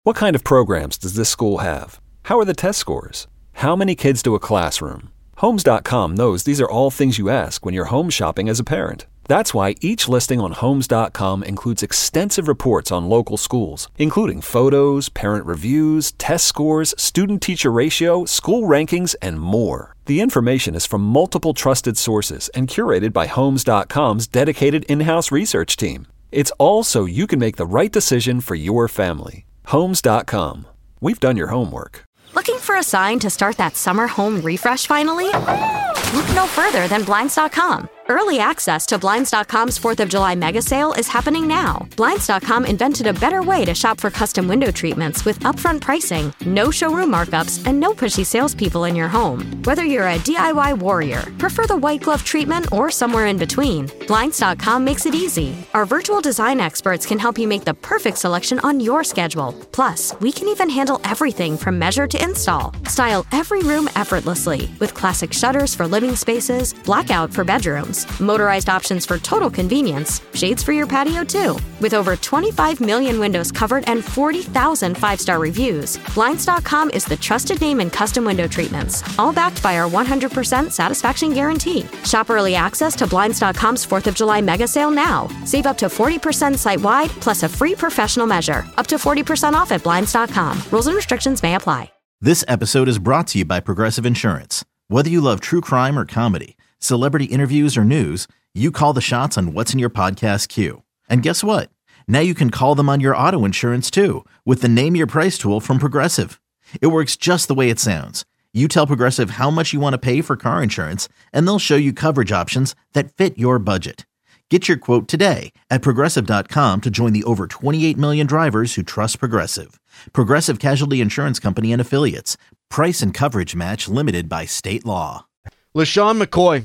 What kind of programs does this school have? How are the test scores? How many kids do a classroom? Homes.com knows these are all things you ask when you're home shopping as a parent. That's why each listing on Homes.com includes extensive reports on local schools, including photos, parent reviews, test scores, student-teacher ratio, school rankings, and more. The information is from multiple trusted sources and curated by Homes.com's dedicated in-house research team. It's all so you can make the right decision for your family. Homes.com. We've done your homework. Looking for a sign to start that summer home refresh finally? Look no further than Blinds.com. Early access to Blinds.com's 4th of July mega sale is happening now. Blinds.com invented a better way to shop for custom window treatments with upfront pricing, no showroom markups, and no pushy salespeople in your home. Whether you're a DIY warrior, prefer the white glove treatment, or somewhere in between, Blinds.com makes it easy. Our virtual design experts can help you make the perfect selection on your schedule. Plus, we can even handle everything from measure to install. Style every room effortlessly with classic shutters for living spaces, blackout for bedrooms, motorized options for total convenience, shades for your patio too. With over 25 million windows covered and 40,000 5-star reviews, Blinds.com is the trusted name in custom window treatments, all backed by our 100% satisfaction guarantee. Shop early access to Blinds.com's 4th of July mega sale now. Save up to 40% site-wide, plus a free professional measure. Up to 40% off at Blinds.com. Rules and restrictions may apply. This episode is brought to you by Progressive Insurance. Whether you love true crime or comedy, celebrity interviews or news, you call the shots on what's in your podcast queue. And guess what? Now you can call them on your auto insurance too with the Name Your Price tool from Progressive. It works just the way it sounds. You tell Progressive how much you want to pay for car insurance, and they'll show you coverage options that fit your budget. Get your quote today at Progressive.com to join the over 28 million drivers who trust Progressive. Progressive Casualty Insurance Company and Affiliates. Price and coverage match limited by state law. LeSean McCoy,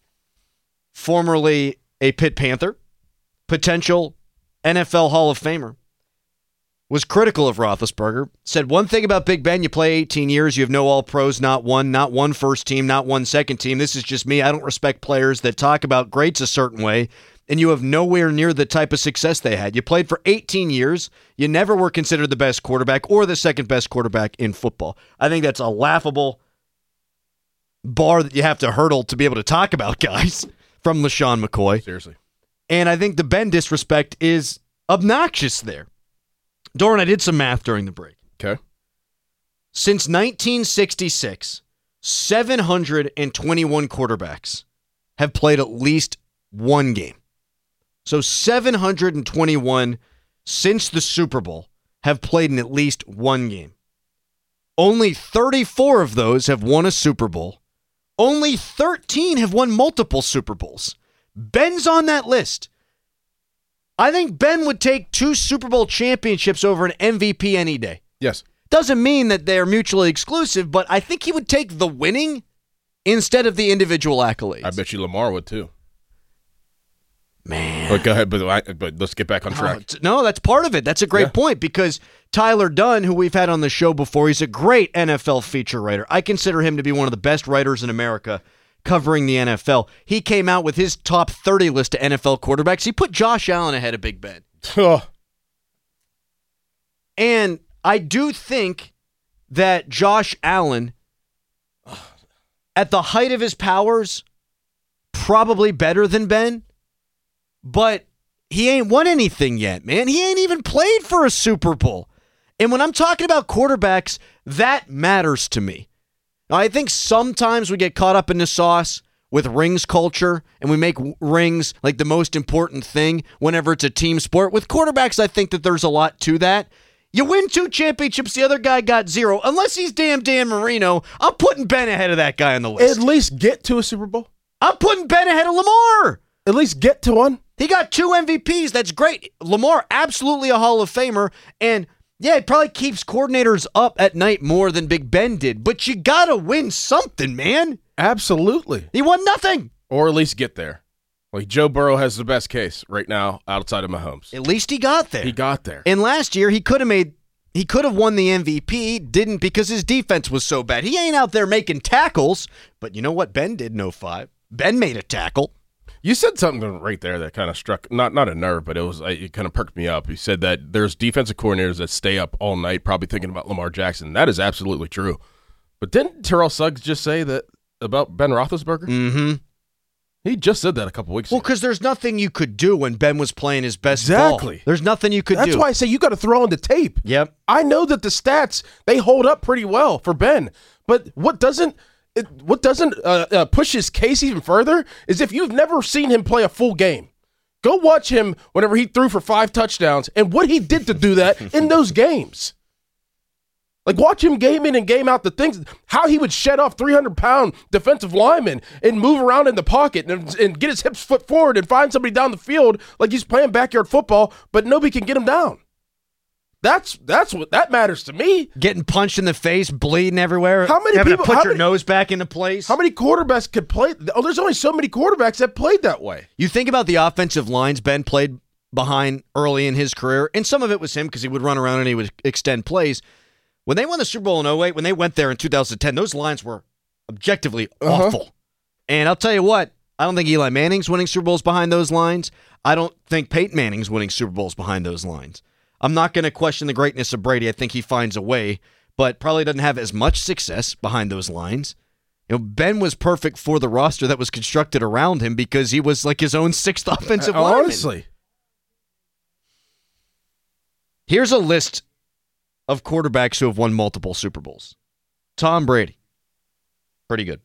formerly a Pitt Panther, potential NFL Hall of Famer, was critical of Roethlisberger. Said one thing about Big Ben, you play 18 years, you have no All-Pros, not one first team, not one second team. This is just me. I don't respect players that talk about greats a certain way, and you have nowhere near the type of success they had. You played for 18 years. You never were considered the best quarterback or the second best quarterback in football. I think that's a laughable bar that you have to hurdle to be able to talk about guys from LeSean McCoy. Seriously. And I think the Ben disrespect is obnoxious there. Doran, I did some math during the break. Okay. Since 1966, 721 quarterbacks have played at least one game. So 721 since the Super Bowl have played in at least one game. Only 34 of those have won a Super Bowl. Only 13 have won multiple Super Bowls. Ben's on that list. I think Ben would take 2 Super Bowl championships over an MVP any day. Yes. Doesn't mean that they're mutually exclusive, but I think he would take the winning instead of the individual accolades. I bet you Lamar would too. Man. But go ahead, but let's get back on track. No, that's part of it. That's a great point because Tyler Dunn, who we've had on the show before, he's a great NFL feature writer. I consider him to be one of the best writers in America covering the NFL. He came out with his top 30 list of NFL quarterbacks. He put Josh Allen ahead of Big Ben. And I do think that Josh Allen, at the height of his powers, probably better than Ben, but he ain't won anything yet, man. He ain't even played for a Super Bowl. And when I'm talking about quarterbacks, that matters to me. Now, I think sometimes we get caught up in the sauce with rings culture, and we make rings like the most important thing whenever it's a team sport. With quarterbacks, I think that there's a lot to that. You win 2 championships, the other guy got 0. Unless he's damn Dan Marino, I'm putting Ben ahead of that guy on the list. At least get to a Super Bowl. I'm putting Ben ahead of Lamar. At least get to one. He got 2 MVPs. That's great. Lamar, absolutely a Hall of Famer. And yeah, it probably keeps coordinators up at night more than Big Ben did. But you got to win something, man. Absolutely. He won nothing. Or at least get there. Like Joe Burrow has the best case right now outside of Mahomes. At least he got there. He got there. And last year, he could have won the MVP, didn't because his defense was so bad. He ain't out there making tackles. But you know what Ben did in 05? Ben made a tackle. You said something right there that kind of struck, not a nerve, but it kind of perked me up. You said that there's defensive coordinators that stay up all night probably thinking about Lamar Jackson. That is absolutely true. But didn't Terrell Suggs just say that about Ben Roethlisberger? Mm-hmm. He just said that a couple weeks ago. Well, because there's nothing you could do when Ben was playing his best Exactly. ball. There's nothing you could do. That's why I say you got to throw on the tape. Yep. I know that the stats, they hold up pretty well for Ben. But what doesn't push his case even further is if you've never seen him play a full game. Go watch him whenever he threw for 5 touchdowns and what he did to do that in those games. Like, watch him game in and game out, the things, how he would shed off 300-pound defensive linemen and move around in the pocket and get his hips foot forward and find somebody down the field like he's playing backyard football, but nobody can get him down. That's what that matters to me. Getting punched in the face, bleeding everywhere. How many having people to put how your many- nose back into place? How many quarterbacks could play? Oh, there's only so many quarterbacks that played that way. You think about the offensive lines Ben played behind early in his career, and some of it was him because he would run around and he would extend plays. When they won the Super Bowl in 2008, when they went there in 2010, those lines were objectively awful. And I'll tell you what, I don't think Eli Manning's winning Super Bowls behind those lines. I don't think Peyton Manning's winning Super Bowls behind those lines. I'm not going to question the greatness of Brady. I think he finds a way, but probably doesn't have as much success behind those lines. You know, Ben was perfect for the roster that was constructed around him because he was like his own 6th offensive lineman. Honestly. Here's a list of quarterbacks who have won multiple Super Bowls. Tom Brady, pretty good.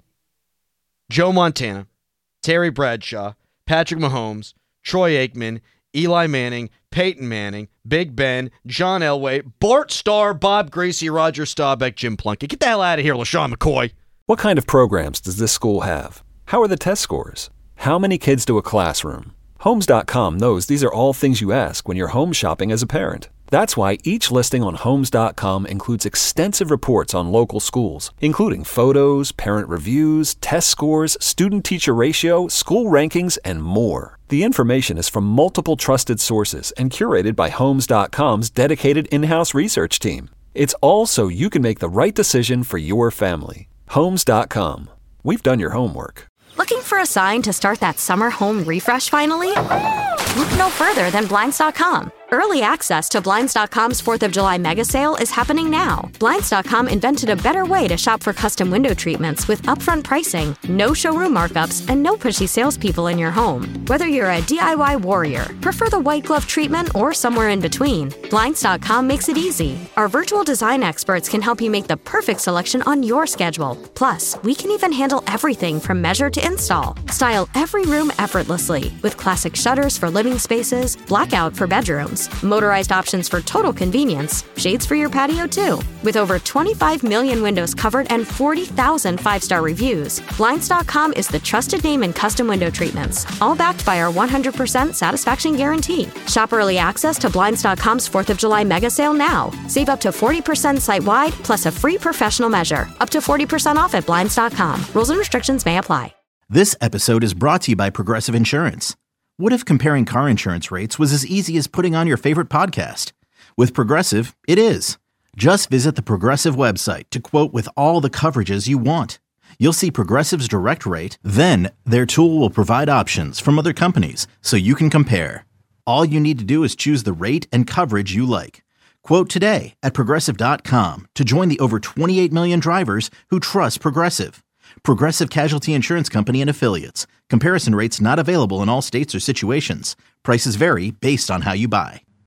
Joe Montana, Terry Bradshaw, Patrick Mahomes, Troy Aikman, Eli Manning, Peyton Manning, Big Ben, John Elway, Bart Starr, Bob Gracie, Roger Staubach, Jim Plunkett. Get the hell out of here, LaShawn McCoy. What kind of programs does this school have? How are the test scores? How many kids do a classroom? Homes.com knows these are all things you ask when you're home shopping as a parent. That's why each listing on Homes.com includes extensive reports on local schools, including photos, parent reviews, test scores, student-teacher ratio, school rankings, and more. The information is from multiple trusted sources and curated by Homes.com's dedicated in-house research team. It's all so you can make the right decision for your family. Homes.com. We've done your homework. Looking for a sign to start that summer home refresh finally? Look no further than Blinds.com. Early access to Blinds.com's 4th of July mega sale is happening now. Blinds.com invented a better way to shop for custom window treatments with upfront pricing, no showroom markups, and no pushy salespeople in your home. Whether you're a DIY warrior, prefer the white glove treatment, or somewhere in between, Blinds.com makes it easy. Our virtual design experts can help you make the perfect selection on your schedule. Plus, we can even handle everything from measure to install. Style every room effortlessly with classic shutters for living spaces, blackout for bedrooms, motorized options for total convenience, shades for your patio too. With over 25 million windows covered and 40,000 5-star reviews, Blinds.com is the trusted name in custom window treatments, all backed by our 100% satisfaction guarantee. Shop early access to Blinds.com's 4th of July mega sale now. Save up to 40% site-wide, plus a free professional measure. Up to 40% off at Blinds.com. Rules and restrictions may apply. This episode is brought to you by Progressive Insurance. What if comparing car insurance rates was as easy as putting on your favorite podcast? With Progressive, it is. Just visit the Progressive website to quote with all the coverages you want. You'll see Progressive's direct rate, then their tool will provide options from other companies so you can compare. All you need to do is choose the rate and coverage you like. Quote today at Progressive.com to join the over 28 million drivers who trust Progressive. Progressive Casualty Insurance Company and Affiliates. Comparison rates not available in all states or situations. Prices vary based on how you buy.